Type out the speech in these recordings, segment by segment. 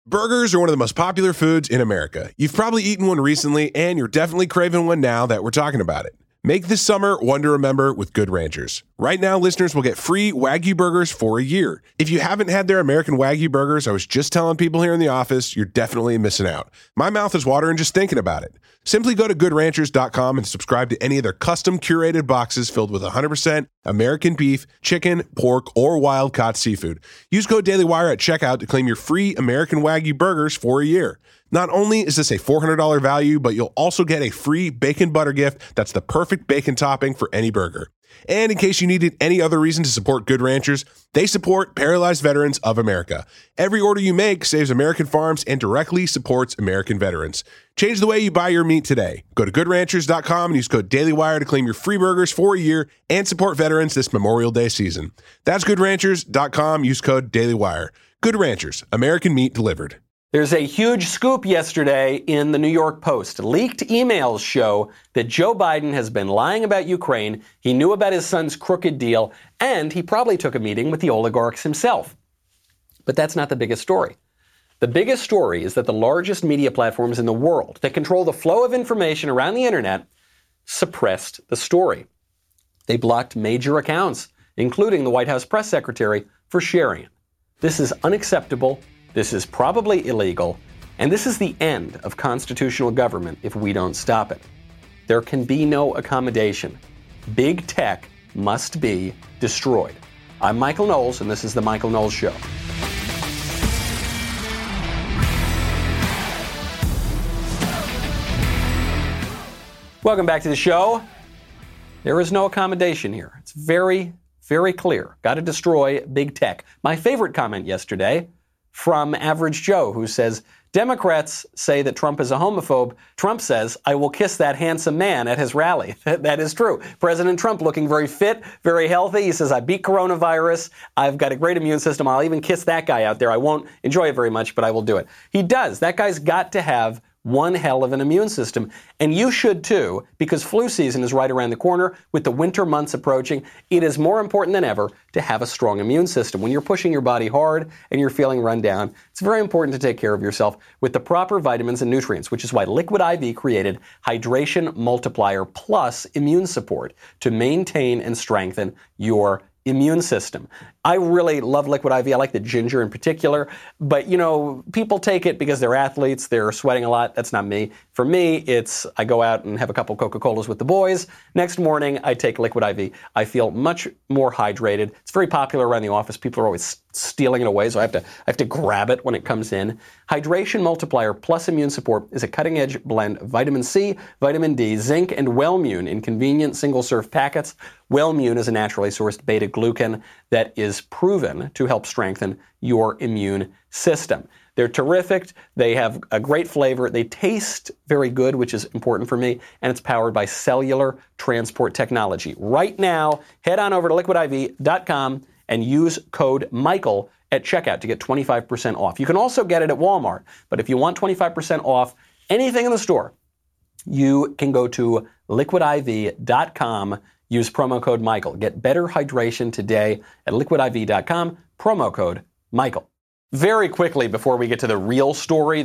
Burgers are one of the most popular foods in America. You've probably eaten one recently, and you're definitely craving one now that we're talking about it. Make this summer one to remember with Good Ranchers. Right now, listeners will get free Wagyu burgers for a year. If you haven't had their American Wagyu burgers, I was just telling people here in the office, you're definitely missing out. My mouth is watering just thinking about it. Simply go to goodranchers.com and subscribe to any of their custom curated boxes filled with 100% American beef, chicken, pork, or wild-caught seafood. Use code DailyWire at checkout to claim your free American Wagyu burgers for a year. Not only is this a $400 value, but you'll also get a free bacon butter gift that's the perfect bacon topping for any burger. And in case you needed any other reason to support Good Ranchers, they support Paralyzed Veterans of America. Every order you make saves American farms and directly supports American veterans. Change the way you buy your meat today. Go to goodranchers.com and use code DailyWire to claim your free burgers for a year and support veterans this Memorial Day season. That's goodranchers.com. Use code DailyWire. Good Ranchers, American meat delivered. There's a huge scoop yesterday in the New York Post. Leaked emails show that Joe Biden has been lying about Ukraine, he knew about his son's crooked deal, and he probably took a meeting with the oligarchs himself. But that's not the biggest story. The biggest story is that the largest media platforms in the world that control the flow of information around the internet suppressed the story. They blocked major accounts, including the White House press secretary, for sharing it. This is unacceptable. This is probably illegal, and this is the end of constitutional government if we don't stop it. There can be no accommodation. Big tech must be destroyed. I'm Michael Knowles, and this is The Michael Knowles Show. Welcome back to the show. There is no accommodation here. It's very, very clear. Got to destroy big tech. My favorite comment yesterday from Average Joe, who says, Democrats say that Trump is a homophobe. Trump says, I will kiss that handsome man at his rally. That is true. President Trump looking very fit, very healthy. He says, I beat coronavirus. I've got a great immune system. I'll even kiss that guy out there. I won't enjoy it very much, but I will do it. He does. That guy's got to have one hell of an immune system. And you should too, because flu season is right around the corner. With the winter months approaching, it is more important than ever to have a strong immune system. When you're pushing your body hard and you're feeling run down, it's very important to take care of yourself with the proper vitamins and nutrients, which is why Liquid IV created Hydration Multiplier Plus Immune Support to maintain and strengthen your immune system. I really love Liquid IV. I like the ginger in particular. But, you know, people take it because they're athletes. They're sweating a lot. That's not me. For me, it's I go out and have a couple Coca-Colas with the boys. Next morning, I take Liquid IV. I feel much more hydrated. It's very popular around the office. People are always stealing it away, so I have to grab it when it comes in. Hydration Multiplier Plus Immune Support is a cutting-edge blend of vitamin C, vitamin D, zinc, and Wellmune in convenient single-serve packets. Wellmune is a naturally sourced beta-glucan that is proven to help strengthen your immune system. They're terrific. They have a great flavor. They taste very good, which is important for me, and it's powered by cellular transport technology. Right now, head on over to liquidiv.com and use code Michael at checkout to get 25% off. You can also get it at Walmart, but if you want 25% off anything in the store, you can go to liquidiv.com, use promo code Michael. Get better hydration today at liquidiv.com, promo code Michael. Very quickly, before we get to the real story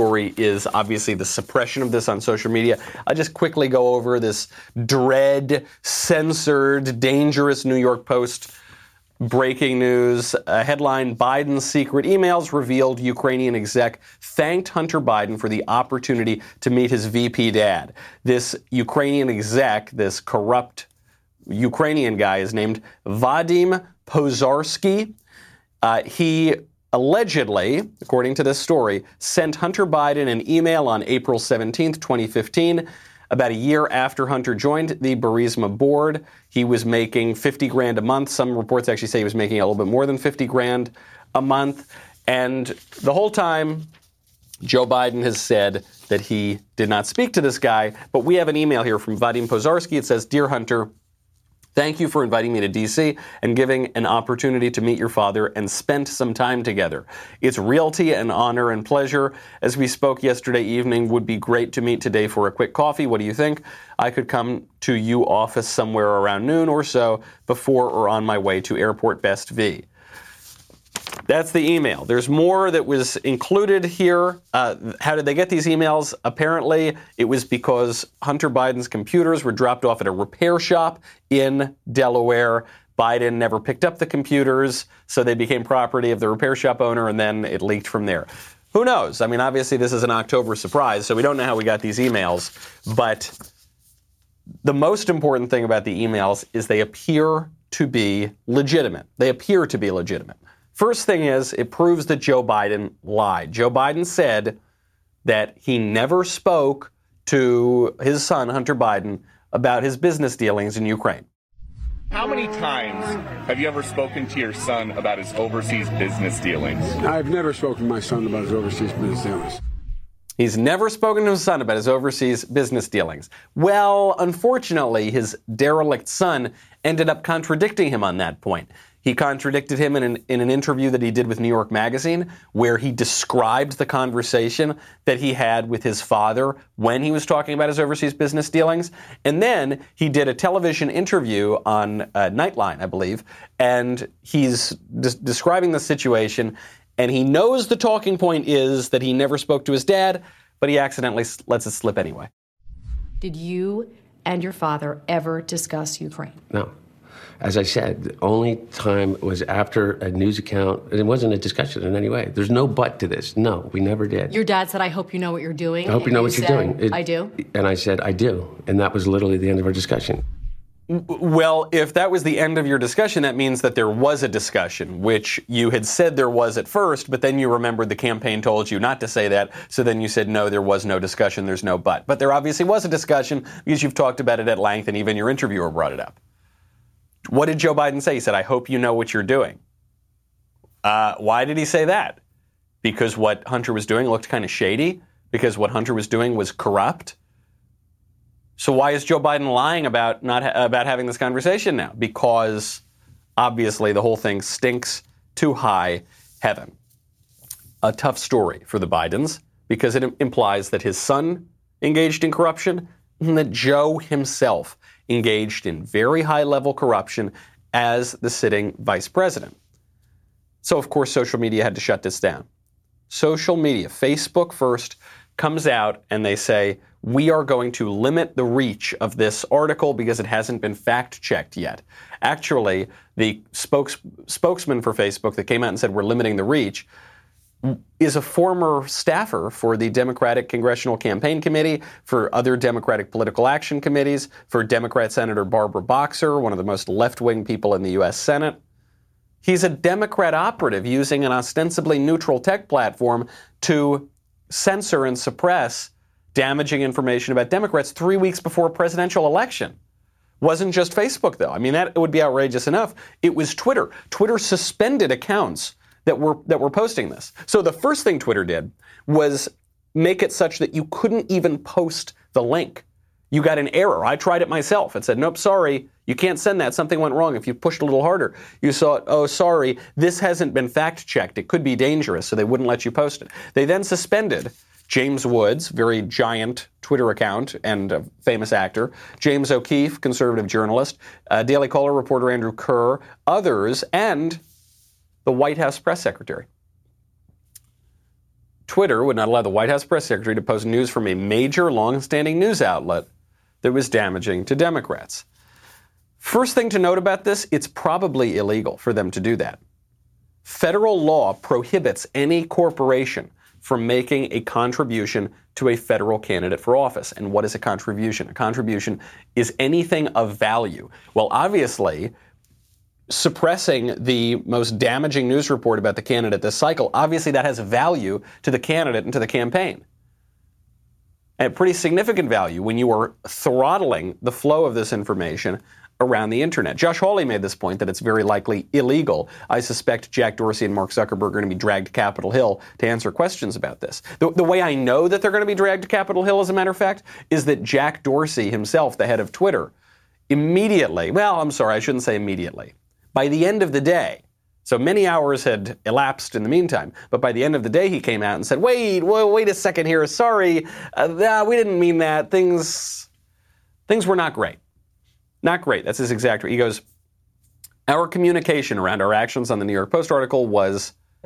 is obviously the suppression of this on social media. I'll just quickly go over this dread, censored, dangerous New York Post breaking news. Headline, Biden's secret emails revealed Ukrainian exec thanked Hunter Biden for the opportunity to meet his VP dad. This Ukrainian exec, this corrupt Ukrainian guy, is named Vadim Pozarsky. He allegedly, according to this story, sent Hunter Biden an email on April 17th, 2015, about a year after Hunter joined the Burisma board. He was making $50,000 a month. Some reports actually say he was making a little bit more than $50,000 a month. And the whole time, Joe Biden has said that he did not speak to this guy. But we have an email here from Vadim Pozarsky. It says, Dear Hunter, thank you for inviting me to D.C. and giving an opportunity to meet your father and spend some time together. It's realty and honor and pleasure. As we spoke yesterday evening, would be great to meet today for a quick coffee. What do you think? I could come to you office somewhere around noon or so before or on my way to Airport Best V. That's the email. There's more that was included here. How did they get these emails? Apparently, it was because Hunter Biden's computers were dropped off at a repair shop in Delaware. Biden never picked up the computers, so they became property of the repair shop owner, and then it leaked from there. Who knows? I mean, obviously, this is an October surprise, so we don't know how we got these emails. But the most important thing about the emails is they appear to be legitimate. They appear to be legitimate. First thing is, it proves that Joe Biden lied. Joe Biden said that he never spoke to his son, Hunter Biden, about his business dealings in Ukraine. How many times have you ever spoken to your son about his overseas business dealings? I've never spoken to my son about his overseas business dealings. He's never spoken to his son about his overseas business dealings. Well, unfortunately, his derelict son ended up contradicting him on that point. He contradicted him in an interview that he did with New York Magazine, where he described the conversation that he had with his father when he was talking about his overseas business dealings. And then he did a television interview on Nightline, I believe, and he's describing the situation. And he knows the talking point is that he never spoke to his dad, but he accidentally lets it slip anyway. Did you and your father ever discuss Ukraine? No. As I said, the only time was after a news account. It wasn't a discussion in any way. There's no but to this. No, we never did. Your dad said, I hope you know what you're doing. I hope you know what you're doing. I do? And I said, I do. And that was literally the end of our discussion. Well, if that was the end of your discussion, that means that there was a discussion, which you had said there was at first, but then you remembered the campaign told you not to say that, so then you said, no, there was no discussion, there's no but. But there obviously was a discussion because you've talked about it at length, and even your interviewer brought it up. What did Joe Biden say? He said, I hope you know what you're doing. Why did he say that? Because what Hunter was doing looked kind of shady? Because what Hunter was doing was corrupt? So why is Joe Biden lying about about having this conversation now? Because obviously the whole thing stinks to high heaven. A tough story for the Bidens because it implies that his son engaged in corruption and that Joe himself engaged in very high-level corruption as the sitting vice president. So, of course, social media had to shut this down. Social media, Facebook first, comes out and they say, we are going to limit the reach of this article because it hasn't been fact-checked yet. Actually, the spokesman for Facebook that came out and said we're limiting the reach is a former staffer for the Democratic Congressional Campaign Committee, for other Democratic political action committees, for Democrat Senator Barbara Boxer, one of the most left-wing people in the U.S. Senate. He's a Democrat operative using an ostensibly neutral tech platform to censor and suppress damaging information about Democrats 3 weeks before a presidential election. Wasn't just Facebook, though. I mean, that would be outrageous enough. It was Twitter. Twitter suspended accounts that were posting this. So the first thing Twitter did was make it such that you couldn't even post the link. You got an error. I tried it myself. It said, nope, sorry, you can't send that. Something went wrong. If you pushed a little harder, you saw, oh, sorry, this hasn't been fact-checked. It could be dangerous, so they wouldn't let you post it. They then suspended James Woods, very giant Twitter account and a famous actor, James O'Keefe, conservative journalist, Daily Caller reporter Andrew Kerr, others, and the White House press secretary. Twitter would not allow the White House press secretary to post news from a major, long-standing news outlet that was damaging to Democrats. First thing to note about this, it's probably illegal for them to do that. Federal law prohibits any corporation from making a contribution to a federal candidate for office. And what is a contribution? A contribution is anything of value. Well, obviously, suppressing the most damaging news report about the candidate this cycle, obviously that has value to the candidate and to the campaign. And pretty significant value when you are throttling the flow of this information around the internet. Josh Hawley made this point that it's very likely illegal. I suspect Jack Dorsey and Mark Zuckerberg are going to be dragged to Capitol Hill to answer questions about this. The way I know that they're going to be dragged to Capitol Hill, as a matter of fact, is that Jack Dorsey himself, the head of Twitter, immediately, well, I'm sorry, I shouldn't say immediately. By the end of the day, so many hours had elapsed in the meantime, but by the end of the day he came out and said, wait a second here, sorry, we didn't mean that. Things were not great. Not great. That's his exact. He goes, our communication around our actions on the New York Post article was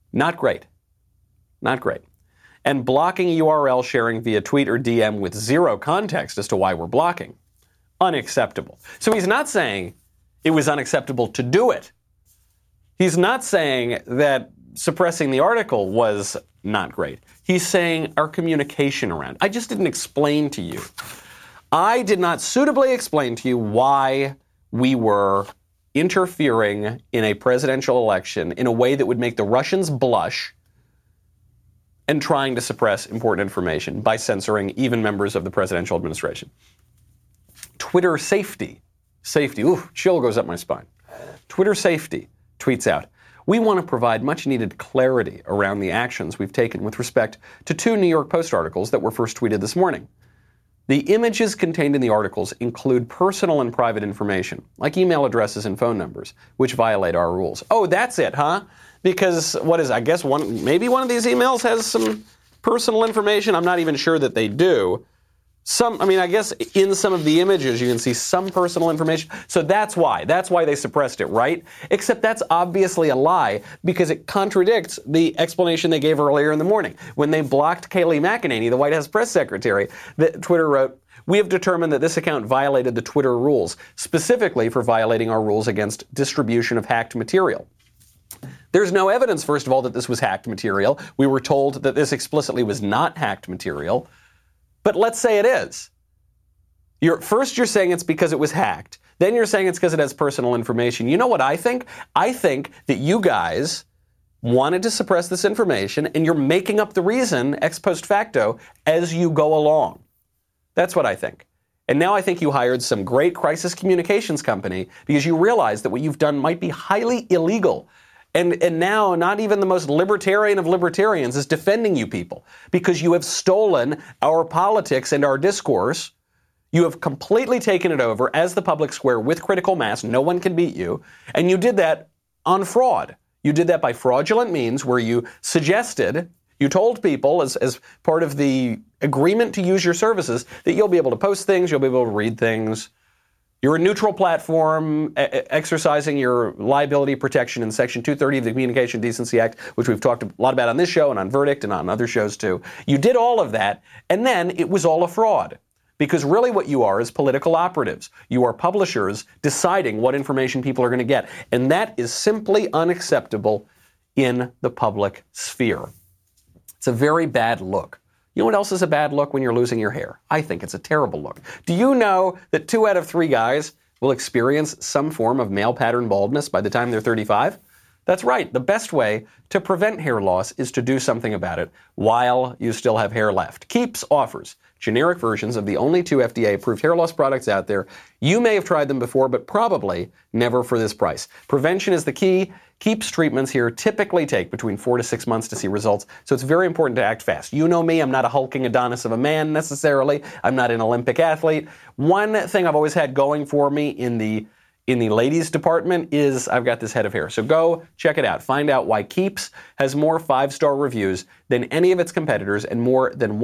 Not great. Not great. And blocking URL sharing via tweet or DM with zero context as to why we're blocking. Unacceptable. So he's not saying it was unacceptable to do it. He's not saying that suppressing the article was not great. He's saying our communication around. I just didn't explain to you. I did not suitably explain to you why we were interfering in a presidential election in a way that would make the Russians blush and trying to suppress important information by censoring even members of the presidential administration. Twitter Safety, chill goes up my spine. Twitter Safety tweets out, we want to provide much needed clarity around the actions we've taken with respect to 2 New York Post articles that were first tweeted this morning. The images contained in the articles include personal and private information, like email addresses and phone numbers, which violate our rules. Oh, that's it, huh? Because maybe one of these emails has some personal information. I'm not even sure that they do. I guess in some of the images you can see some personal information. So that's why they suppressed it, right? Except that's obviously a lie because it contradicts the explanation they gave earlier in the morning. When they blocked Kayleigh McEnany, the White House press secretary, Twitter wrote, we have determined that this account violated the Twitter rules, specifically for violating our rules against distribution of hacked material. There's no evidence, first of all, that this was hacked material. We were told that this explicitly was not hacked material. But let's say it is. First you're saying it's because it was hacked. Then you're saying it's because it has personal information. You know what I think? I think that you guys wanted to suppress this information and you're making up the reason ex post facto as you go along. That's what I think. And now I think you hired some great crisis communications company because you realize that what you've done might be highly illegal. And now not even the most libertarian of libertarians is defending you people because you have stolen our politics and our discourse. You have completely taken it over as the public square with critical mass. No one can beat you. And you did that on fraud. You did that by fraudulent means where you told people as part of the agreement to use your services that you'll be able to post things, you'll be able to read things. You're a neutral platform exercising your liability protection in Section 230 of the Communication Decency Act, which we've talked a lot about on this show and on Verdict and on other shows too. You did all of that, and then it was all a fraud. Because really what you are is political operatives. You are publishers deciding what information people are going to get. And that is simply unacceptable in the public sphere. It's a very bad look. You know what else is a bad look when you're losing your hair? I think it's a terrible look. Do you know that 2 out of 3 guys will experience some form of male pattern baldness by the time they're 35? That's right. The best way to prevent hair loss is to do something about it while you still have hair left. Keeps offers generic versions of the only 2 FDA-approved hair loss products out there. You may have tried them before, but probably never for this price. Prevention is the key. Keeps treatments here typically take between 4 to 6 months to see results, so it's very important to act fast. You know me, I'm not a hulking Adonis of a man necessarily. I'm not an Olympic athlete. One thing I've always had going for me in the ladies department is I've got this head of hair. So go check it out. Find out why Keeps has more 5-star reviews than any of its competitors, and more than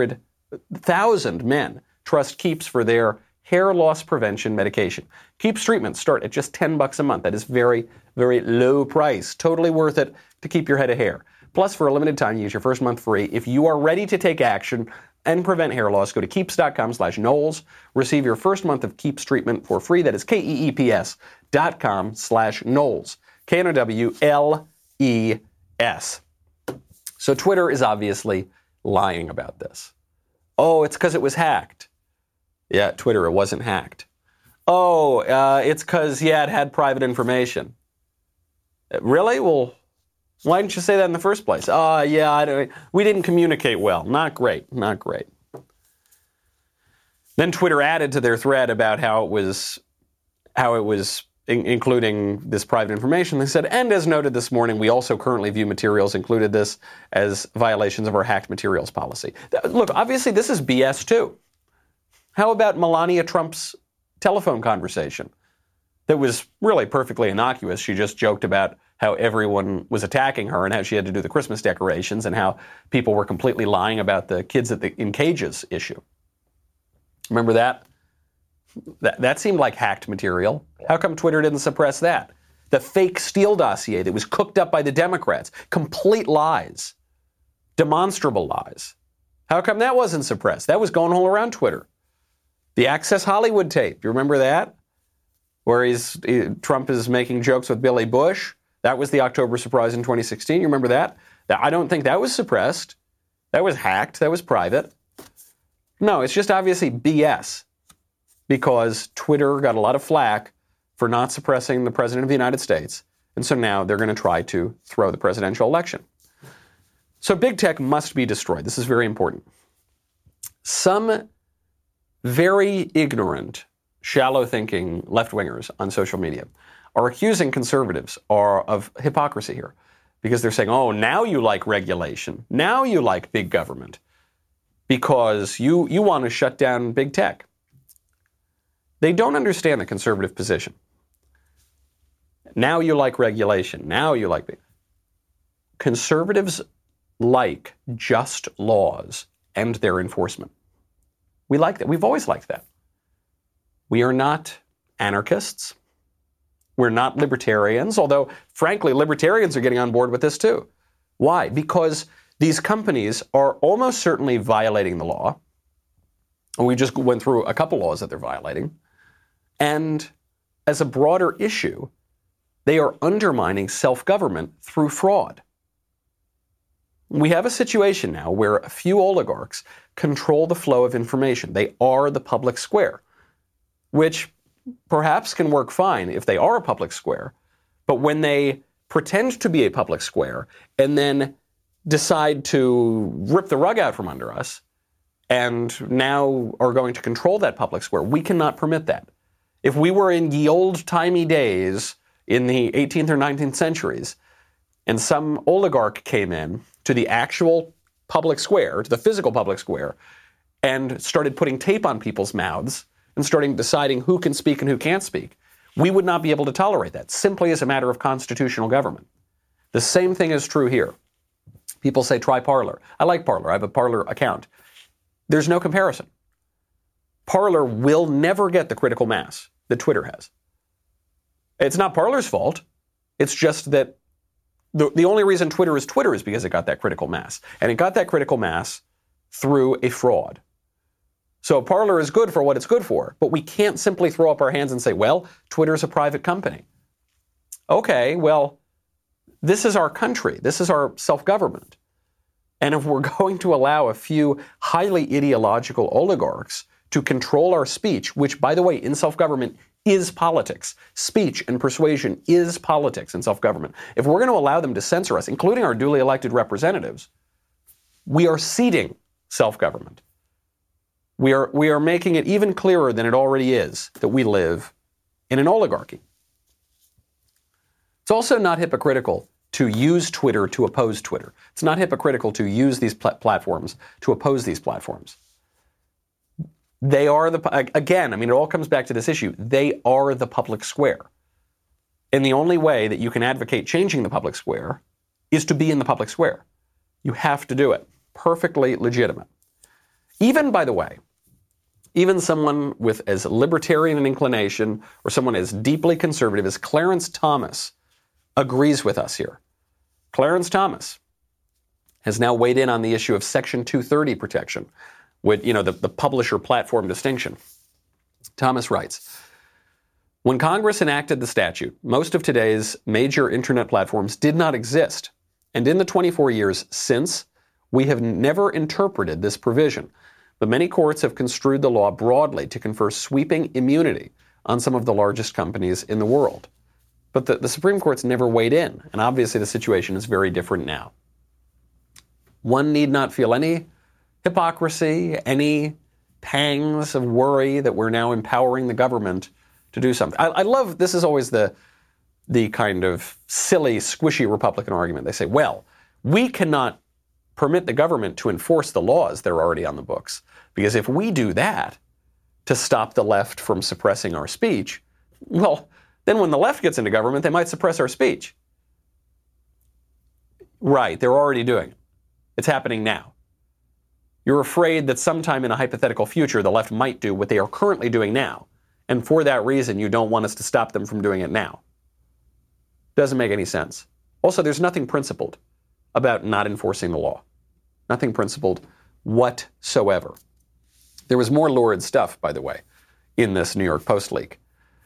100,000 men trust Keeps for their hair loss prevention medication. Keeps treatments start at just $10 a month. That is very, very low price. Totally worth it to keep your head of hair. Plus, for a limited time, use your first month free. If you are ready to take action and prevent hair loss, go to Keeps.com/Knowles. Receive your first month of Keeps treatment for free. That is KEEPS.com/Knowles. KNOWLES. So Twitter is obviously lying about this. Oh, it's because it was hacked. Yeah, Twitter, it wasn't hacked. Oh, it's because, it had private information. Really? Well, why didn't you say that in the first place? We didn't communicate well. Not great. Then Twitter added to their thread about how it was including this private information. They said, and as noted this morning, we also currently view materials included this as violations of our hacked materials policy. Look, obviously this is BS too. How about Melania Trump's telephone conversation that was really perfectly innocuous? She just joked about how everyone was attacking her and how she had to do the Christmas decorations and how people were completely lying about the kids in cages issue. Remember that? That seemed like hacked material. How come Twitter didn't suppress that? the fake Steele dossier that was cooked up by the Democrats. Complete lies. Demonstrable lies. How come that wasn't suppressed? That was going all around Twitter. The Access Hollywood tape, you remember that? Where Trump is making jokes with Billy Bush. That was the October surprise in 2016. You remember that? I don't think that was suppressed. That was hacked. That was private. No, it's just obviously BS because Twitter got a lot of flack for not suppressing the President of the United States. And so now they're going to try to throw the presidential election. So big tech must be destroyed. This is very important. Some very ignorant, shallow-thinking left-wingers on social media are accusing conservatives of hypocrisy here because they're saying, oh, now you like regulation. Now you like big government because you want to shut down big tech. They don't understand the conservative position. Now you like regulation. Now you like big. Conservatives like just laws and their enforcement. We like that. We've always liked that. We are not anarchists. We're not libertarians, although, frankly, libertarians are getting on board with this too. Why? Because these companies are almost certainly violating the law. We just went through a couple laws that they're violating. And as a broader issue, they are undermining self-government through fraud. We have a situation now where a few oligarchs control the flow of information. They are the public square, which perhaps can work fine if they are a public square. But when they pretend to be a public square and then decide to rip the rug out from under us and now are going to control that public square, we cannot permit that. If we were in ye old-timey days in the 18th or 19th centuries and some oligarch came in to the actual public square, to the physical public square, and started putting tape on people's mouths and starting deciding who can speak and who can't speak, we would not be able to tolerate that, simply as a matter of constitutional government. The same thing is true here. People say, try Parler. I like Parler. I have a Parler account. There's no comparison. Parler will never get the critical mass that Twitter has. It's not Parler's fault. It's just that the only reason Twitter is because it got that critical mass. And it got that critical mass through a fraud. So Parler is good for what it's good for, but we can't simply throw up our hands and say, well, Twitter's a private company. Okay, well, this is our country. This is our self-government. And if we're going to allow a few highly ideological oligarchs to control our speech, which, by the way, in self-government is politics. Speech and persuasion is politics in self-government. If we're going to allow them to censor us, including our duly elected representatives, we are ceding self-government. We are making it even clearer than it already is that we live in an oligarchy. It's also not hypocritical to use Twitter to oppose Twitter. It's not hypocritical to use these platforms to oppose these platforms. They are again, it all comes back to this issue. They are the public square. And the only way that you can advocate changing the public square is to be in the public square. You have to do it. Perfectly legitimate. Even, by the way, even someone with as libertarian an inclination or someone as deeply conservative as Clarence Thomas agrees with us here. Clarence Thomas has now weighed in on the issue of Section 230 protection, with, the publisher platform distinction. Thomas writes, when Congress enacted the statute, most of today's major internet platforms did not exist. And in the 24 years since, we have never interpreted this provision. But many courts have construed the law broadly to confer sweeping immunity on some of the largest companies in the world. But the Supreme Court's never weighed in, and obviously the situation is very different now. One need not feel any hypocrisy, any pangs of worry that we're now empowering the government to do something. I love, this is always the kind of silly, squishy Republican argument. They say, well, we cannot permit the government to enforce the laws that are already on the books, because if we do that to stop the left from suppressing our speech, well, then when the left gets into government, they might suppress our speech. Right, they're already doing it. It's happening now. You're afraid that sometime in a hypothetical future, the left might do what they are currently doing now. And for that reason, you don't want us to stop them from doing it now. Doesn't make any sense. Also, there's nothing principled about not enforcing the law. Nothing principled whatsoever. There was more lurid stuff, by the way, in this New York Post leak.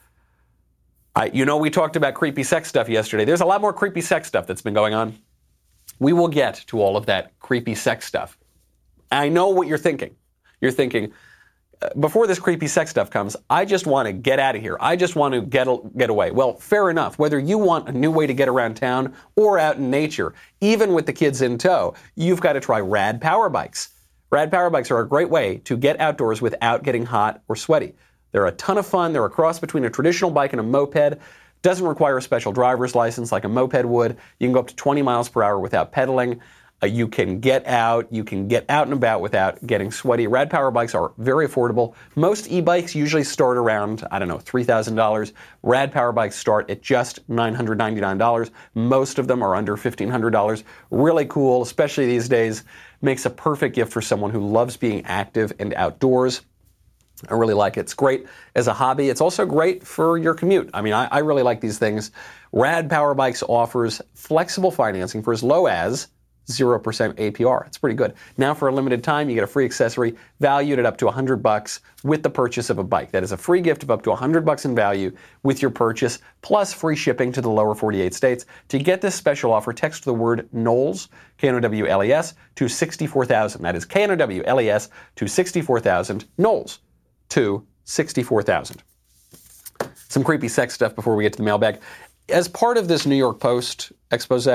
We talked about creepy sex stuff yesterday. There's a lot more creepy sex stuff that's been going on. We will get to all of that creepy sex stuff. I know what you're thinking. You're thinking, before this creepy sex stuff comes, I just want to get out of here. I just want to get away. Well, fair enough. Whether you want a new way to get around town or out in nature, even with the kids in tow, you've got to try Rad Power Bikes. Rad Power Bikes are a great way to get outdoors without getting hot or sweaty. They're a ton of fun. They're a cross between a traditional bike and a moped. Doesn't require a special driver's license like a moped would. You can go up to 20 miles per hour without pedaling. You can get out and about without getting sweaty. Rad Power Bikes are very affordable. Most e-bikes usually start around, $3,000. Rad Power Bikes start at just $999. Most of them are under $1,500. Really cool, especially these days. Makes a perfect gift for someone who loves being active and outdoors. I really like it. It's great as a hobby. It's also great for your commute. I really like these things. Rad Power Bikes offers flexible financing for as low as 0% APR. It's pretty good. Now, for a limited time, you get a free accessory valued at up to $100 with the purchase of a bike. That is a free gift of up to $100 in value with your purchase, plus free shipping to the lower 48 states. To get this special offer, text the word Knowles, Knowles, to 64,000. That is Knowles to 64,000. Knowles to 64,000. Some creepy sex stuff before we get to the mailbag. As part of this New York Post expose,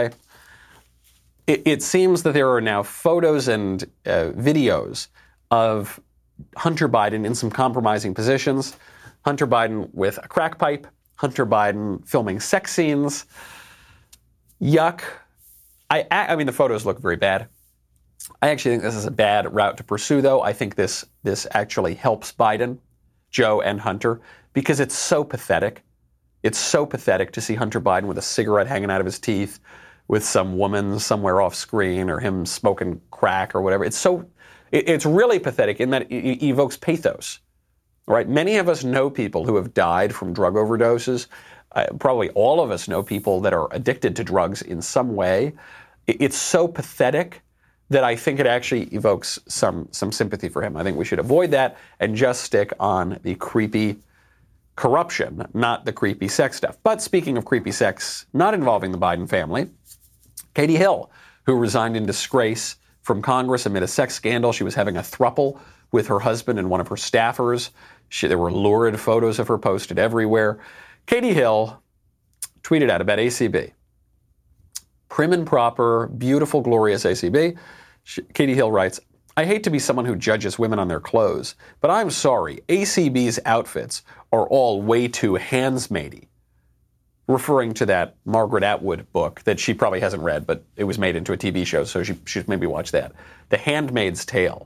it seems that there are now photos and videos of Hunter Biden in some compromising positions. Hunter Biden with a crack pipe. Hunter Biden filming sex scenes. Yuck. The photos look very bad. I actually think this is a bad route to pursue, though. I think this actually helps Biden, Joe, and Hunter, because it's so pathetic. It's so pathetic to see Hunter Biden with a cigarette hanging out of his teeth, with some woman somewhere off screen, or him smoking crack or whatever. It's really pathetic in that it evokes pathos, right? Many of us know people who have died from drug overdoses. Probably all of us know people that are addicted to drugs in some way. It's so pathetic that I think it actually evokes some sympathy for him. I think we should avoid that and just stick on the creepy corruption, not the creepy sex stuff. But speaking of creepy sex not involving the Biden family, Katie Hill, who resigned in disgrace from Congress amid a sex scandal. She was having a throuple with her husband and one of her staffers. There were lurid photos of her posted everywhere. Katie Hill tweeted out about ACB. Prim and proper, beautiful, glorious ACB. Katie Hill writes, I hate to be someone who judges women on their clothes, but I'm sorry, ACB's outfits are all way too handsmaidy. Referring to that Margaret Atwood book that she probably hasn't read, but it was made into a TV show, so she should maybe watch that. The Handmaid's Tale.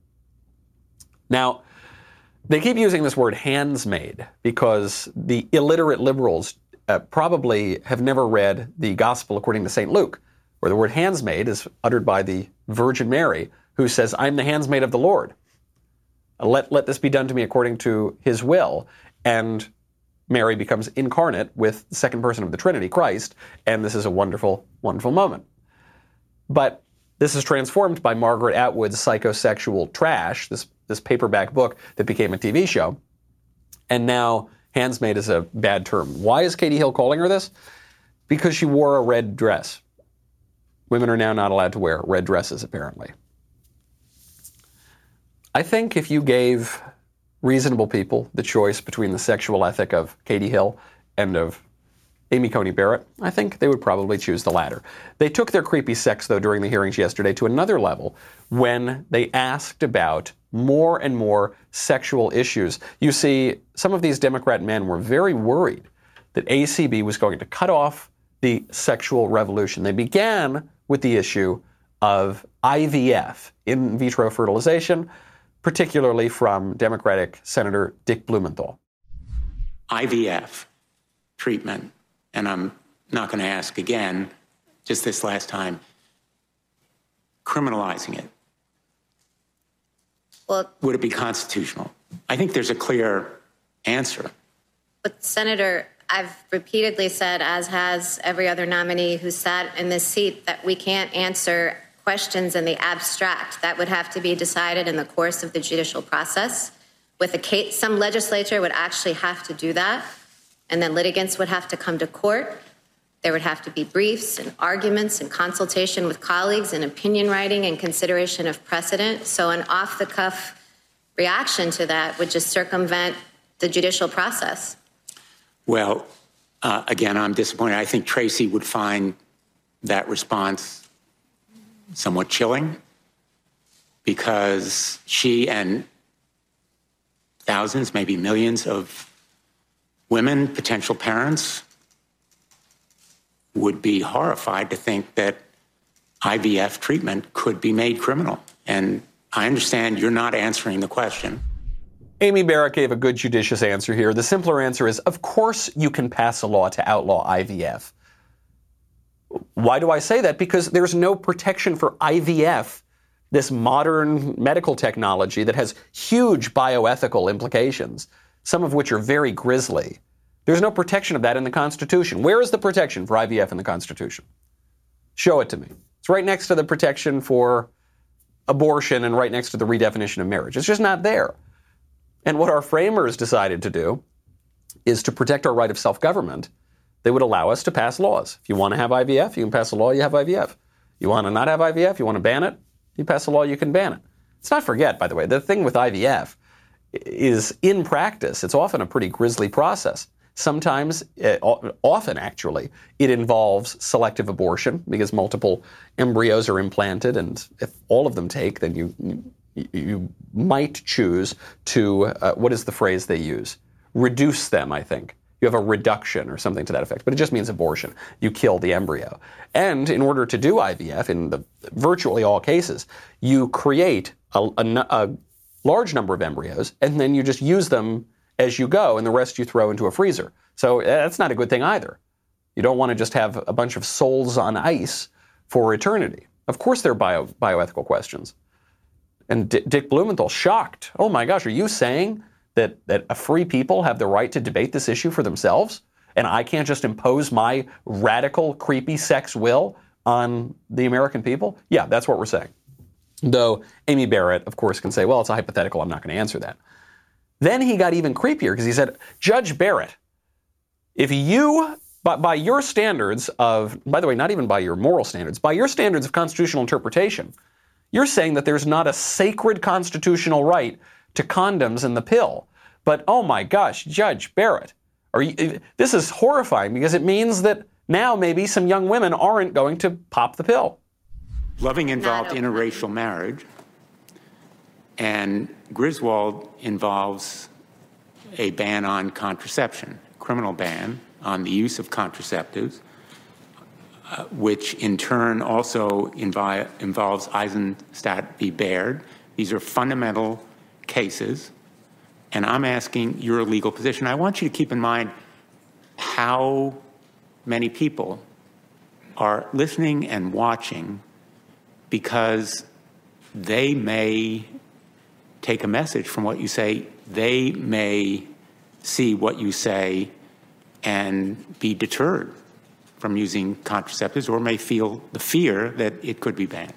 Now, they keep using this word handsmaid because the illiterate liberals probably have never read the Gospel according to St. Luke, where the word handsmaid is uttered by the Virgin Mary, who says, I'm the handsmaid of the Lord. Let this be done to me according to his will. And Mary becomes incarnate with the second person of the Trinity, Christ, and this is a wonderful, wonderful moment. But this is transformed by Margaret Atwood's psychosexual trash, this paperback book that became a TV show, and now handsmaid is a bad term. Why is Katie Hill calling her this? Because she wore a red dress. Women are now not allowed to wear red dresses, apparently. I think if you gave reasonable people the choice between the sexual ethic of Katie Hill and of Amy Coney Barrett, I think they would probably choose the latter. They took their creepy sex, though, during the hearings yesterday to another level when they asked about more and more sexual issues. You see, some of these Democrat men were very worried that ACB was going to cut off the sexual revolution. They began with the issue of IVF, in vitro fertilization, particularly from Democratic Senator Dick Blumenthal. IVF treatment, and I'm not going to ask again, just this last time, criminalizing it. Well, would it be constitutional? I think there's a clear answer. But Senator, I've repeatedly said, as has every other nominee who sat in this seat, that we can't answer questions in the abstract. That would have to be decided in the course of the judicial process. With a case, some legislature would actually have to do that, and then litigants would have to come to court. There would have to be briefs and arguments and consultation with colleagues and opinion writing and consideration of precedent. So an off-the-cuff reaction to that would just circumvent the judicial process. Well, again, I'm disappointed. I think Tracy would find that response somewhat chilling, because she and thousands, maybe millions of women, potential parents, would be horrified to think that IVF treatment could be made criminal. And I understand you're not answering the question. Amy Barrett gave a good judicious answer here. The simpler answer is, of course you can pass a law to outlaw IVF. Why do I say that? Because there's no protection for IVF, this modern medical technology that has huge bioethical implications, some of which are very grisly. There's no protection of that in the Constitution. Where is the protection for IVF in the Constitution? Show it to me. It's right next to the protection for abortion and right next to the redefinition of marriage. It's just not there. And what our framers decided to do is to protect our right of self-government. They would allow us to pass laws. If you want to have IVF, you can pass a law, you have IVF. You want to not have IVF, you want to ban it, you pass a law, you can ban it. Let's not forget, by the way, the thing with IVF is, in practice, it's often a pretty grisly process. Sometimes, often actually, it involves selective abortion because multiple embryos are implanted, and if all of them take, then you might choose to, what is the phrase they use? Reduce them, I think. You have a reduction or something to that effect, but it just means abortion. You kill the embryo. And in order to do IVF, in the virtually all cases, you create a large number of embryos, and then you just use them as you go, and the rest you throw into a freezer. So that's not a good thing either. You don't want to just have a bunch of souls on ice for eternity. Of course there are bioethical questions. And Dick Blumenthal, shocked. Oh my gosh, are you saying that a free people have the right to debate this issue for themselves, and I can't just impose my radical, creepy sex will on the American people? Yeah, that's what we're saying. Though Amy Barrett, of course, can say, well, it's a hypothetical, I'm not going to answer that. Then he got even creepier because he said, Judge Barrett, if you, by your standards of, by the way, not even by your moral standards, by your standards of constitutional interpretation, you're saying that there's not a sacred constitutional right to condoms in the pill. But, oh my gosh, Judge Barrett, this is horrifying because it means that now maybe some young women aren't going to pop the pill. Loving involved interracial marriage, and Griswold involves a ban on contraception, criminal ban on the use of contraceptives, which in turn also involves Eisenstadt v. Baird. These are fundamental cases, and I'm asking your legal position. I want you to keep in mind how many people are listening and watching because they may take a message from what you say. They may see what you say and be deterred from using contraceptives, or may feel the fear that it could be banned.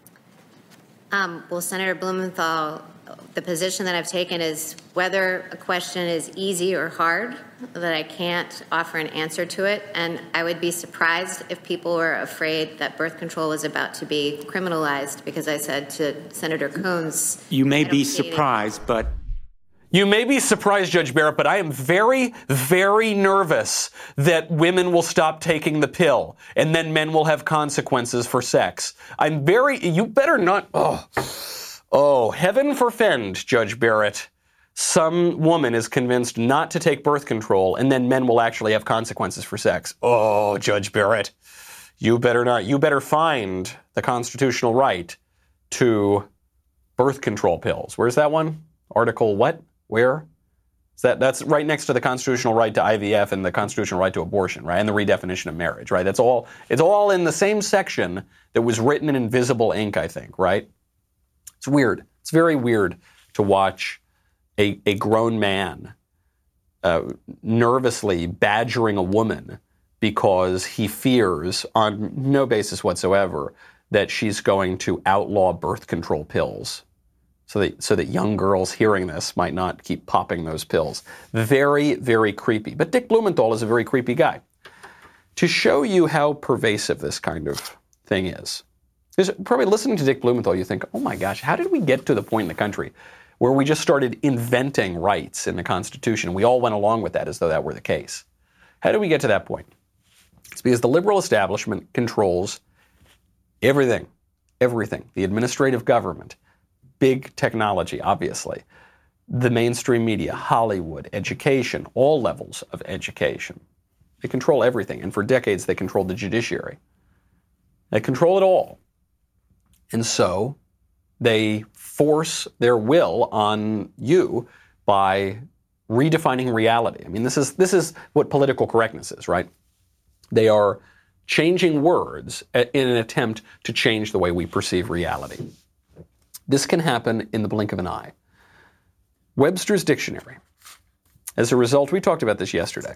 Well, Senator Blumenthal, the position that I've taken is whether a question is easy or hard, that I can't offer an answer to it. And I would be surprised if people were afraid that birth control was about to be criminalized, because I said to Senator Coons, you may be surprised, but... You may be surprised, Judge Barrett, but I am very, very nervous that women will stop taking the pill and then men will have consequences for sex. You better not, heaven forfend, Judge Barrett. Some woman is convinced not to take birth control and then men will actually have consequences for sex. Oh, Judge Barrett, you better not. You better find the constitutional right to birth control pills. Where's that one? Article what? Where? That's right next to the constitutional right to IVF and the constitutional right to abortion, right? And the redefinition of marriage, right? It's all in the same section that was written in invisible ink, I think, right? It's weird. It's very weird to watch a grown man nervously badgering a woman because he fears, on no basis whatsoever, that she's going to outlaw birth control pills so that young girls hearing this might not keep popping those pills. Very, very creepy. But Dick Blumenthal is a very creepy guy. To show you how pervasive this kind of thing is, because probably listening to Dick Blumenthal, you think, oh my gosh, how did we get to the point in the country where we just started inventing rights in the Constitution? We all went along with that as though that were the case. How did we get to that point? It's because the liberal establishment controls everything. The administrative government, big technology, obviously, the mainstream media, Hollywood, education, all levels of education. They control everything. And for decades, they controlled the judiciary. They control it all. And so they force their will on you by redefining reality. I mean, this is what political correctness is, right? They are changing words in an attempt to change the way we perceive reality. This can happen in the blink of an eye. Webster's Dictionary. As a result, we talked about this yesterday.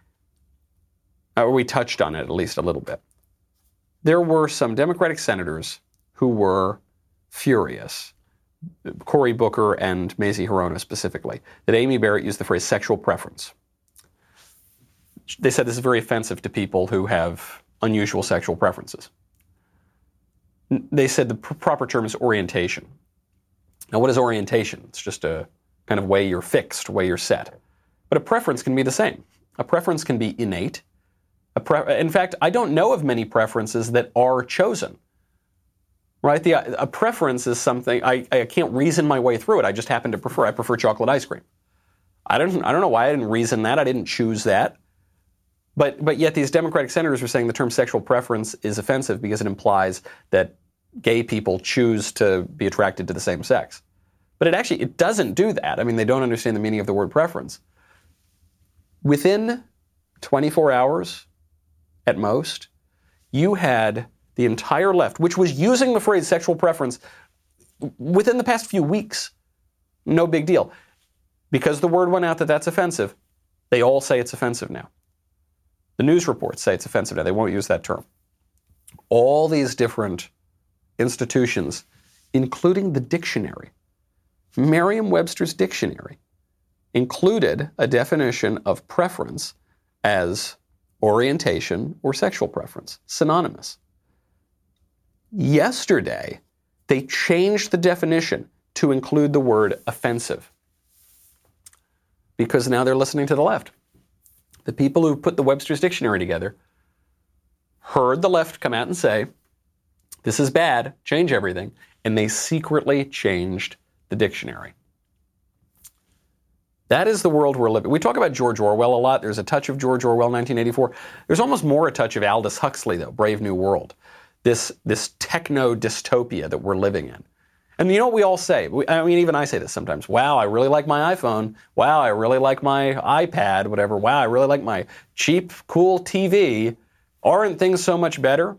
Or we touched on it at least a little bit. There were some Democratic senators who were furious, Cory Booker and Mazie Hirono specifically, that Amy Barrett used the phrase sexual preference. They said this is very offensive to people who have unusual sexual preferences. They said the proper term is orientation. Now, what is orientation? It's just a kind of way you're fixed, way you're set. But a preference can be the same. A preference can be innate. In fact, I don't know of many preferences that are chosen. Right? A preference is something, I can't reason my way through it. I just happen to prefer. I prefer chocolate ice cream. I don't know why I didn't reason that. I didn't choose that. But yet these Democratic senators were saying the term sexual preference is offensive because it implies that gay people choose to be attracted to the same sex. But it doesn't do that. I mean, they don't understand the meaning of the word preference. Within 24 hours, at most, you had the entire left, which was using the phrase sexual preference within the past few weeks. No big deal. Because the word went out that that's offensive, they all say it's offensive now. The news reports say it's offensive now. They won't use that term. All these different institutions, including the dictionary, Merriam-Webster's dictionary, included a definition of preference as orientation or sexual preference, synonymous. Yesterday, they changed the definition to include the word offensive because now they're listening to the left. The people who put the Webster's Dictionary together heard the left come out and say, this is bad, change everything, and they secretly changed the dictionary. That is the world we're living. We talk about George Orwell a lot. There's a touch of George Orwell, 1984. There's almost more a touch of Aldous Huxley, though, Brave New World. This techno-dystopia that we're living in. And you know what we all say? Even I say this sometimes. Wow, I really like my iPhone. Wow, I really like my iPad, whatever. Wow, I really like my cheap, cool TV. Aren't things so much better?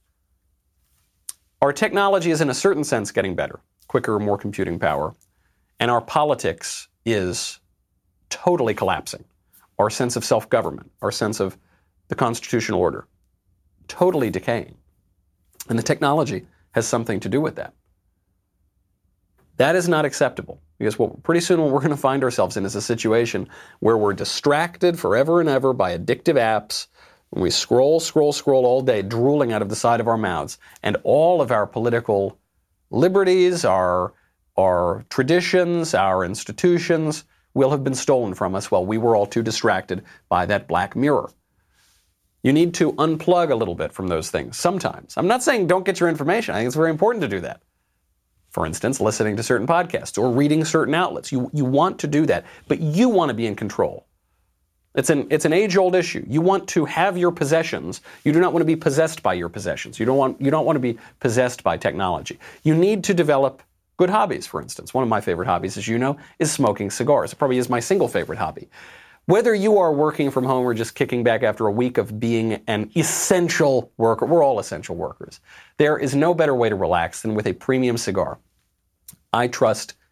Our technology is in a certain sense getting better. Quicker, more computing power. And our politics is totally collapsing. Our sense of self-government, our sense of the constitutional order, totally decaying. And the technology has something to do with that. That is not acceptable because pretty soon what we're going to find ourselves in is a situation where we're distracted forever and ever by addictive apps. When we scroll all day, drooling out of the side of our mouths, and all of our political liberties, our traditions, our institutions will have been stolen from us while we were all too distracted by that black mirror. You need to unplug a little bit from those things sometimes. I'm not saying don't get your information. I think it's very important to do that. For instance, listening to certain podcasts or reading certain outlets. You want to do that, but you want to be in control. It's an age-old issue. You want to have your possessions. You do not want to be possessed by your possessions. You don't want to be possessed by technology. You need to develop good hobbies, for instance. One of my favorite hobbies, as you know, is smoking cigars. It probably is my single favorite hobby. Whether you are working from home or just kicking back after a week of being an essential worker, we're all essential workers. There is no better way to relax than with a premium cigar. I trust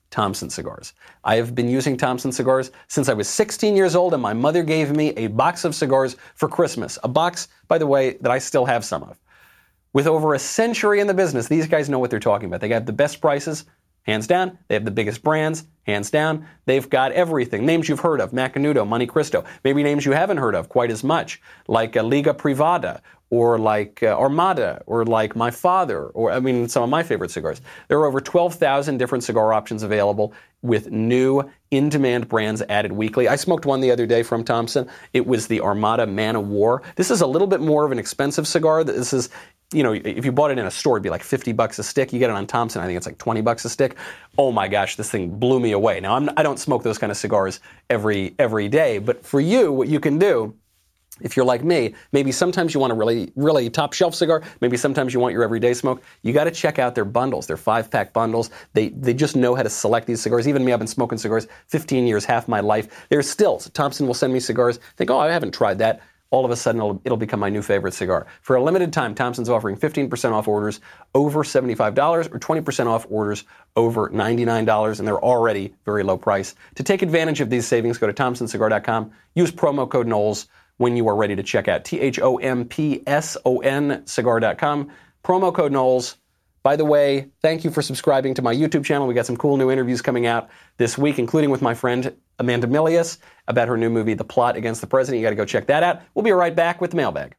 Thompson cigars. I have been using Thompson cigars since I was 16 years old, and my mother gave me a box of cigars for Christmas. A box, by the way, that I still have some of. With over a century in the business, these guys know what they're talking about. They have the best prices, hands down. They have the biggest brands, hands down. They've got everything. Names you've heard of, Macanudo, Monte Cristo. Maybe names you haven't heard of quite as much, like Liga Privada, or like Armada, or like My Father, or some of my favorite cigars. There are over 12,000 different cigar options available with new in-demand brands added weekly. I smoked one the other day from Thompson. It was the Armada Man of War. This is a little bit more of an expensive cigar. This is, if you bought it in a store, it'd be like $50 a stick. You get it on Thompson, I think it's like $20 a stick. Oh my gosh, this thing blew me away. Now, I don't smoke those kind of cigars every day, but for you, what you can do, if you're like me, maybe sometimes you want a really, really top shelf cigar. Maybe sometimes you want your everyday smoke. You got to check out their bundles, their 5-pack bundles. They just know how to select these cigars. Even me, I've been smoking cigars 15 years, half my life. There's still, Thompson will send me cigars. Think, I haven't tried that. All of a sudden, it'll become my new favorite cigar. For a limited time, Thompson's offering 15% off orders over $75 or 20% off orders over $99, and they're already very low price. To take advantage of these savings, go to ThompsonCigar.com. Use promo code Knowles when you are ready to check out. THOMPSON cigar.com. Promo code Knowles. By the way, thank you for subscribing to my YouTube channel. We got some cool new interviews coming out this week, including with my friend Amanda Milius about her new movie, The Plot Against the President. You got to go check that out. We'll be right back with the mailbag.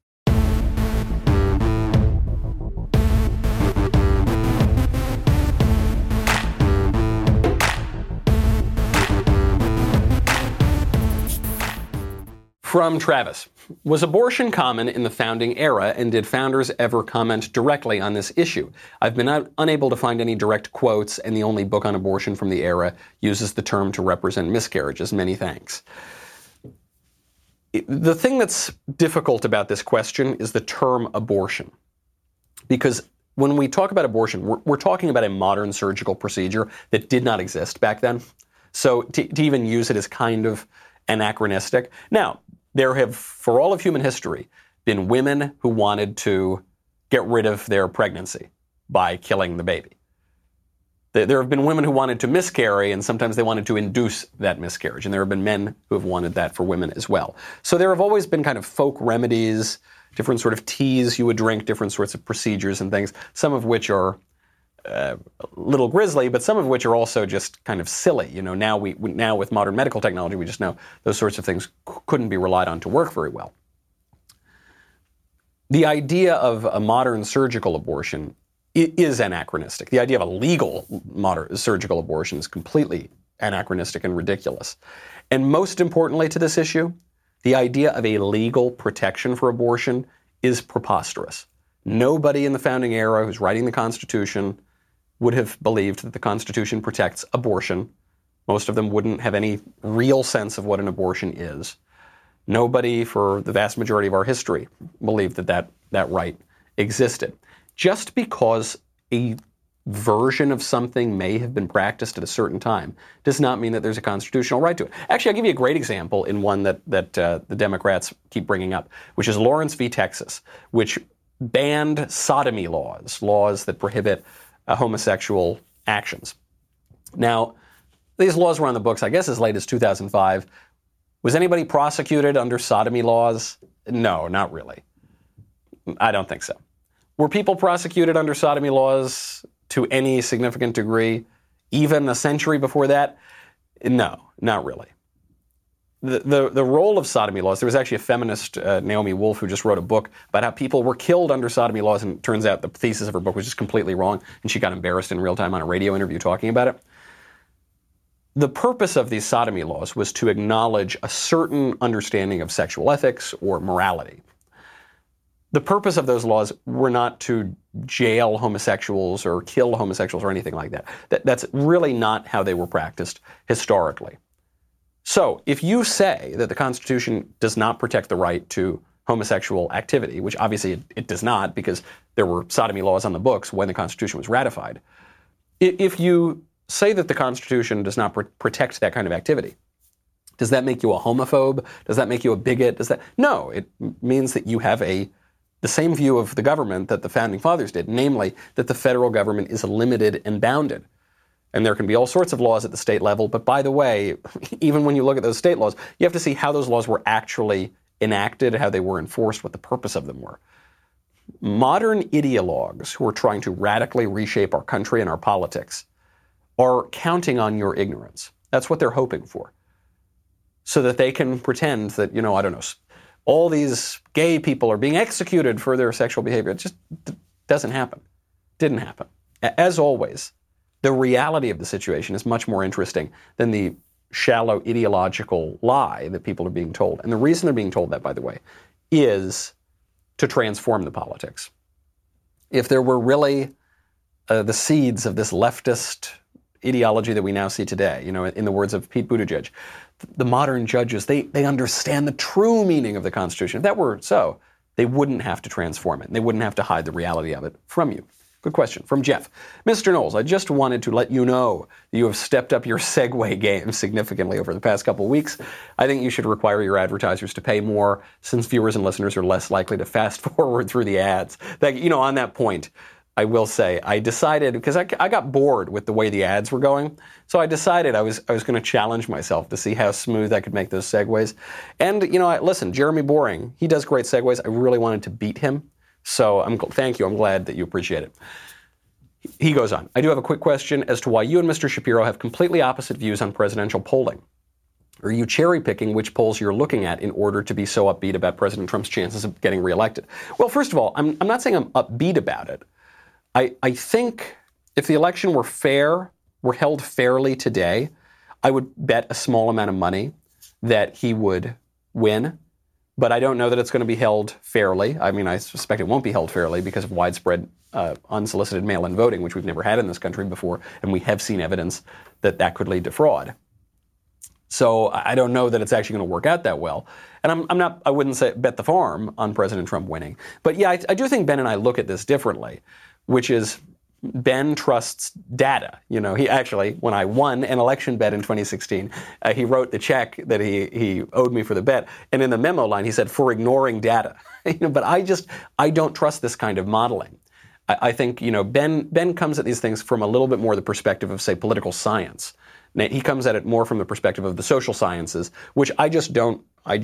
From Travis. Was abortion common in the founding era, and did founders ever comment directly on this issue? I've been unable to find any direct quotes, and the only book on abortion from the era uses the term to represent miscarriages. Many thanks. The thing that's difficult about this question is the term abortion. Because when we talk about abortion, we're talking about a modern surgical procedure that did not exist back then. So to even use it is kind of anachronistic. Now, there have, for all of human history, been women who wanted to get rid of their pregnancy by killing the baby. There have been women who wanted to miscarry, and sometimes they wanted to induce that miscarriage. And there have been men who have wanted that for women as well. So there have always been kind of folk remedies, different sort of teas you would drink, different sorts of procedures and things, some of which are a little grisly, but some of which are also just kind of silly. Now with modern medical technology, we just know those sorts of things couldn't be relied on to work very well. The idea of a modern surgical abortion is anachronistic. The idea of a legal modern surgical abortion is completely anachronistic and ridiculous. And most importantly to this issue, the idea of a legal protection for abortion is preposterous. Nobody in the founding era who's writing the Constitution would have believed that the Constitution protects abortion. Most of them wouldn't have any real sense of what an abortion is. Nobody, for the vast majority of our history, believed that right existed. Just because a version of something may have been practiced at a certain time does not mean that there's a constitutional right to it. Actually, I'll give you a great example in one that the Democrats keep bringing up, which is Lawrence v. Texas, which banned sodomy laws that prohibit homosexual actions. Now, these laws were on the books, I guess, as late as 2005. Was anybody prosecuted under sodomy laws? No, not really. I don't think so. Were people prosecuted under sodomy laws to any significant degree, even a century before that? No, not really. The role of sodomy laws, there was actually a feminist, Naomi Wolf, who just wrote a book about how people were killed under sodomy laws, and it turns out the thesis of her book was just completely wrong, and she got embarrassed in real time on a radio interview talking about it. The purpose of these sodomy laws was to acknowledge a certain understanding of sexual ethics or morality. The purpose of those laws were not to jail homosexuals or kill homosexuals or anything like that. That's really not how they were practiced historically. So, if you say that the Constitution does not protect the right to homosexual activity, which obviously it does not because there were sodomy laws on the books when the Constitution was ratified, if you say that the Constitution does not protect that kind of activity, does that make you a homophobe? Does that make you a bigot? No, it means that you have the same view of the government that the Founding Fathers did, namely that the federal government is limited and bounded. And there can be all sorts of laws at the state level. But by the way, even when you look at those state laws, you have to see how those laws were actually enacted, how they were enforced, what the purpose of them were. Modern ideologues who are trying to radically reshape our country and our politics are counting on your ignorance. That's what they're hoping for. So that they can pretend that, I don't know, all these gay people are being executed for their sexual behavior. It just doesn't happen. Didn't happen. As always, the reality of the situation is much more interesting than the shallow ideological lie that people are being told. And the reason they're being told that, by the way, is to transform the politics. If there were really the seeds of this leftist ideology that we now see today, in the words of Pete Buttigieg, the modern judges, they understand the true meaning of the Constitution. If that were so, they wouldn't have to transform it. They wouldn't have to hide the reality of it from you. Good question from Jeff. Mr. Knowles, I just wanted to let you know that you have stepped up your segue game significantly over the past couple of weeks. I think you should require your advertisers to pay more since viewers and listeners are less likely to fast forward through the ads. On that point, I will say I decided, because I got bored with the way the ads were going, so I decided I was going to challenge myself to see how smooth I could make those segues. And, listen, Jeremy Boring, he does great segues. I really wanted to beat him. So thank you. I'm glad that you appreciate it. He goes on. I do have a quick question as to why you and Mr. Shapiro have completely opposite views on presidential polling. Are you cherry-picking which polls you're looking at in order to be so upbeat about President Trump's chances of getting reelected? Well, first of all, I'm not saying I'm upbeat about it. I think if the election were held fairly today, I would bet a small amount of money that he would win. But I don't know that it's going to be held fairly. I mean, I suspect it won't be held fairly because of widespread unsolicited mail-in voting, which we've never had in this country before, and we have seen evidence that could lead to fraud. So I don't know that it's actually going to work out that well. And I wouldn't say bet the farm on President Trump winning. But yeah, I do think Ben and I look at this differently, which is Ben trusts data. He actually, when I won an election bet in 2016, he wrote the check that he owed me for the bet. And in the memo line, he said, for ignoring data. But I don't trust this kind of modeling. I think, Ben comes at these things from a little bit more the perspective of, say, political science. Now, he comes at it more from the perspective of the social sciences, which I just don't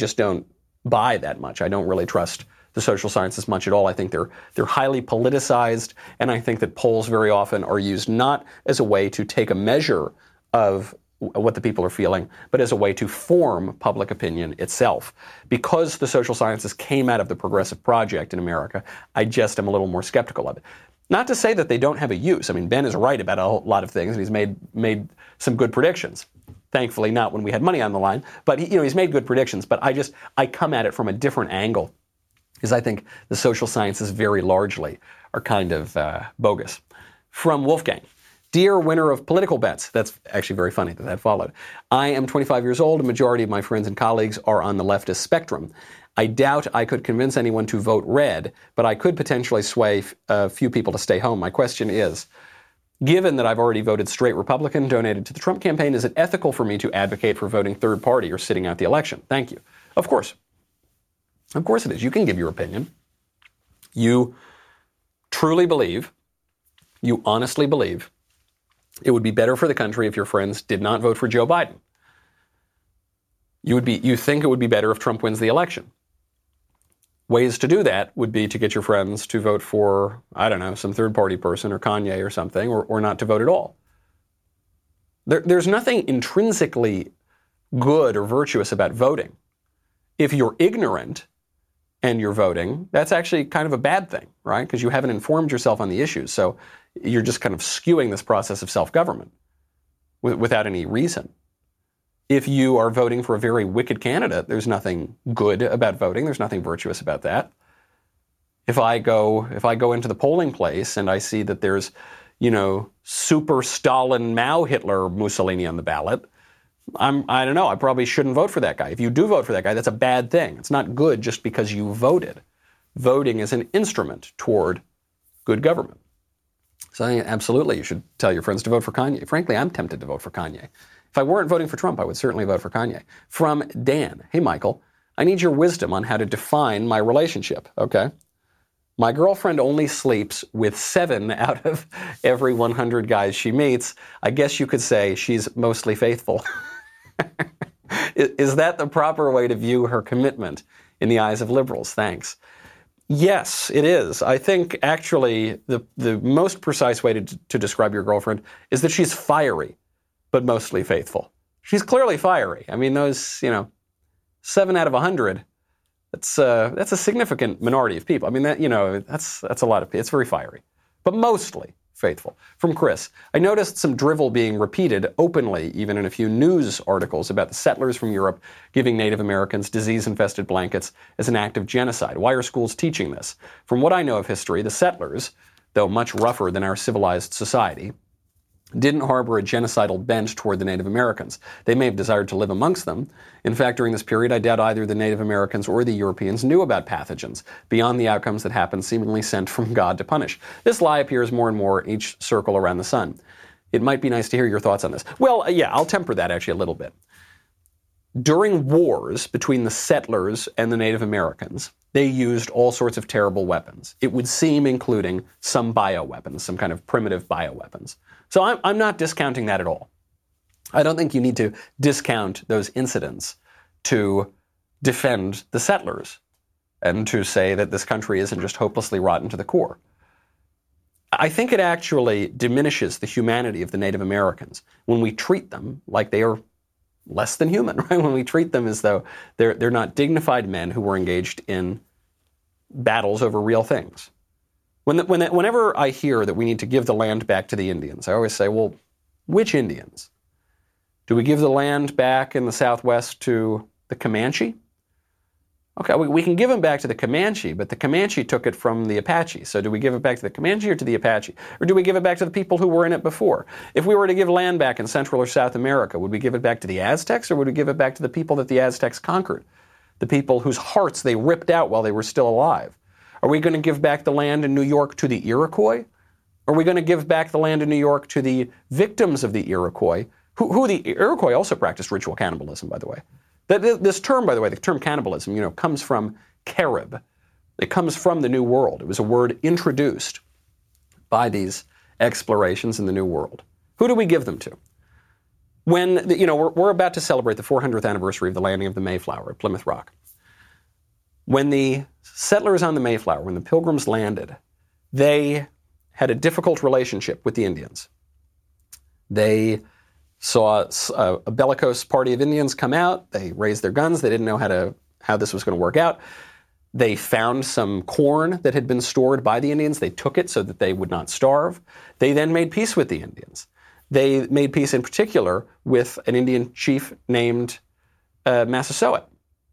buy that much. I don't really trust the social sciences much at all. I think they're highly politicized, and I think that polls very often are used not as a way to take a measure of what the people are feeling, but as a way to form public opinion itself. Because the social sciences came out of the Progressive Project in America, I just am a little more skeptical of it. Not to say that they don't have a use. I mean, Ben is right about a lot of things, and he's made some good predictions. Thankfully, not when we had money on the line, but he's made good predictions. But I come at it from a different angle, because I think the social sciences very largely are kind of bogus. From Wolfgang. Dear winner of political bets, that's actually very funny that followed. I am 25 years old. A majority of my friends and colleagues are on the leftist spectrum. I doubt I could convince anyone to vote red, but I could potentially sway a few people to stay home. My question is, given that I've already voted straight Republican, donated to the Trump campaign, is it ethical for me to advocate for voting third party or sitting out the election? Thank you. Of course. Of course it is. You can give your opinion. You truly believe, you honestly believe, it would be better for the country if your friends did not vote for Joe Biden. You think it would be better if Trump wins the election. Ways to do that would be to get your friends to vote for, I don't know, some third-party person or Kanye or something, or not to vote at all. There's nothing intrinsically good or virtuous about voting. If you're ignorant and you're voting, that's actually kind of a bad thing, right? Because you haven't informed yourself on the issues. So you're just kind of skewing this process of self-government without any reason. If you are voting for a very wicked candidate, there's nothing good about voting. There's nothing virtuous about that. If I go into the polling place and I see that there's, super Stalin, Mao, Hitler, Mussolini on the ballot, I don't know, I probably shouldn't vote for that guy. If you do vote for that guy, that's a bad thing. It's not good just because you voted. Voting is an instrument toward good government. So absolutely, you should tell your friends to vote for Kanye. Frankly, I'm tempted to vote for Kanye. If I weren't voting for Trump, I would certainly vote for Kanye. From Dan. Hey, Michael, I need your wisdom on how to define my relationship. Okay. My girlfriend only sleeps with 7 out of every 100 guys she meets. I guess you could say she's mostly faithful. Is that the proper way to view her commitment in the eyes of liberals? Thanks. Yes, it is. I think actually the most precise way to describe your girlfriend is that she's fiery, but mostly faithful. She's clearly fiery. I mean, those, 7 out of 100, that's a significant minority of people. I mean, that's a lot of people. It's very fiery, but mostly faithful. From Chris, I noticed some drivel being repeated openly, even in a few news articles about the settlers from Europe giving Native Americans disease-infested blankets as an act of genocide. Why are schools teaching this? From what I know of history, the settlers, though much rougher than our civilized society, didn't harbor a genocidal bent toward the Native Americans. They may have desired to live amongst them. In fact, during this period, I doubt either the Native Americans or the Europeans knew about pathogens, beyond the outcomes that happened seemingly sent from God to punish. This lie appears more and more in each circle around the sun. It might be nice to hear your thoughts on this. Well, yeah, I'll temper that actually a little bit. During wars between the settlers and the Native Americans, they used all sorts of terrible weapons. It would seem including some bioweapons, some kind of primitive bioweapons. So I'm not discounting that at all. I don't think you need to discount those incidents to defend the settlers and to say that this country isn't just hopelessly rotten to the core. I think it actually diminishes the humanity of the Native Americans when we treat them like they are less than human, right? When we treat them as though they're not dignified men who were engaged in battles over real things. Whenever I hear that we need to give the land back to the Indians, I always say, well, which Indians? Do we give the land back in the Southwest to the Comanche? Okay, we can give them back to the Comanche, but the Comanche took it from the Apache. So do we give it back to the Comanche or to the Apache? Or do we give it back to the people who were in it before? If we were to give land back in Central or South America, would we give it back to the Aztecs or would we give it back to the people that the Aztecs conquered? The people whose hearts they ripped out while they were still alive? Are we going to give back the land in New York to the Iroquois? Are we going to give back the land in New York to the victims of the Iroquois, who the Iroquois also practiced ritual cannibalism, by the way? This term, by the way, the term cannibalism, comes from Carib. It comes from the New World. It was a word introduced by these explorations in the New World. Who do we give them to? When, we're about to celebrate the 400th anniversary of the landing of the Mayflower at Plymouth Rock. When the settlers on the Mayflower, when the Pilgrims landed, they had a difficult relationship with the Indians. They saw a bellicose party of Indians come out. They raised their guns. They didn't know how this was going to work out. They found some corn that had been stored by the Indians. They took it so that they would not starve. They then made peace with the Indians. They made peace in particular with an Indian chief named Massasoit.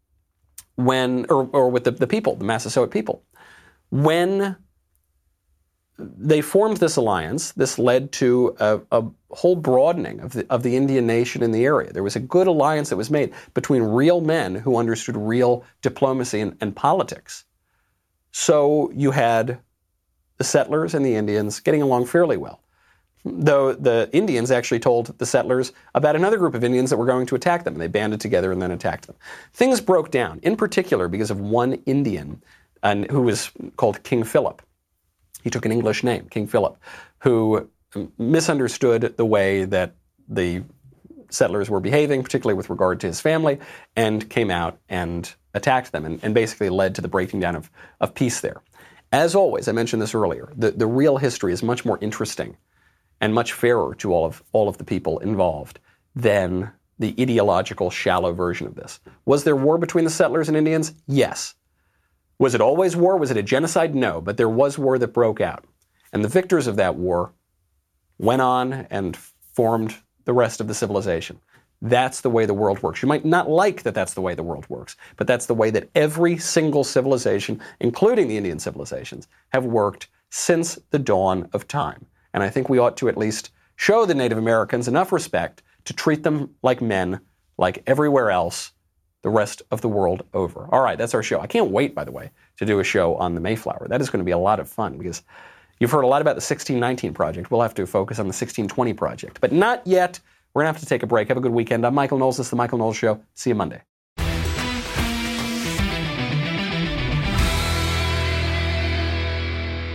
Or with the people, the Massasoit people. When they formed this alliance, this led to a whole broadening of the Indian nation in the area. There was a good alliance that was made between real men who understood real diplomacy and politics. So you had the settlers and the Indians getting along fairly well. Though the Indians actually told the settlers about another group of Indians that were going to attack them, and they banded together and then attacked them. Things broke down, in particular because of one Indian who was called King Philip. He took an English name, King Philip, who misunderstood the way that the settlers were behaving, particularly with regard to his family, and came out and attacked them and basically led to the breaking down of peace there. As always, I mentioned this earlier, the real history is much more interesting and much fairer to all of the people involved than the ideological, shallow version of this. Was there war between the settlers and Indians? Yes. Was it always war? Was it a genocide? No, but there was war that broke out. And the victors of that war went on and formed the rest of the civilization. That's the way the world works. You might not like that that's the way the world works, but that's the way that every single civilization, including the Indian civilizations, have worked since the dawn of time. And I think we ought to at least show the Native Americans enough respect to treat them like men, like everywhere else, the rest of the world over. All right, that's our show. I can't wait, by the way, to do a show on the Mayflower. That is going to be a lot of fun because you've heard a lot about the 1619 Project. We'll have to focus on the 1620 Project. But not yet. We're going to have to take a break. Have a good weekend. I'm Michael Knowles. This is The Michael Knowles Show. See you Monday.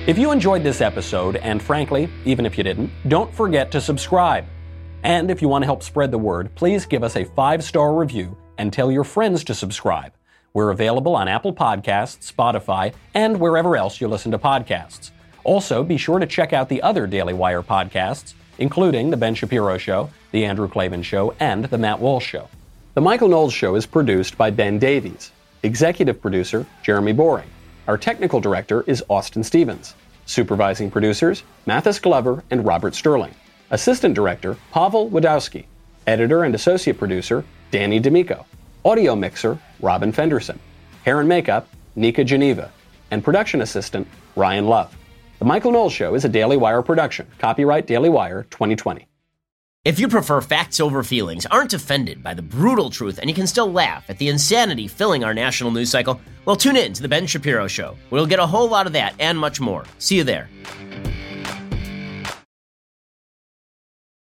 If you enjoyed this episode, and frankly, even if you didn't, don't forget to subscribe. And if you want to help spread the word, please give us a 5-star review and tell your friends to subscribe. We're available on Apple Podcasts, Spotify, and wherever else you listen to podcasts. Also, be sure to check out the other Daily Wire podcasts, including The Ben Shapiro Show, The Andrew Klavan Show, and The Matt Walsh Show. The Michael Knowles Show is produced by Ben Davies. Executive producer, Jeremy Boring. Our technical director is Austin Stevens. Supervising producers, Mathis Glover and Robert Sterling. Assistant director, Pavel Wadowski. Editor and associate producer, Danny D'Amico. Audio mixer, Robin Fenderson. Hair and makeup, Nika Geneva. And production assistant, Ryan Love. The Michael Knowles Show is a Daily Wire production. Copyright Daily Wire 2020. If you prefer facts over feelings, aren't offended by the brutal truth, and you can still laugh at the insanity filling our national news cycle, well, tune in to The Ben Shapiro Show. We'll get a whole lot of that and much more. See you there.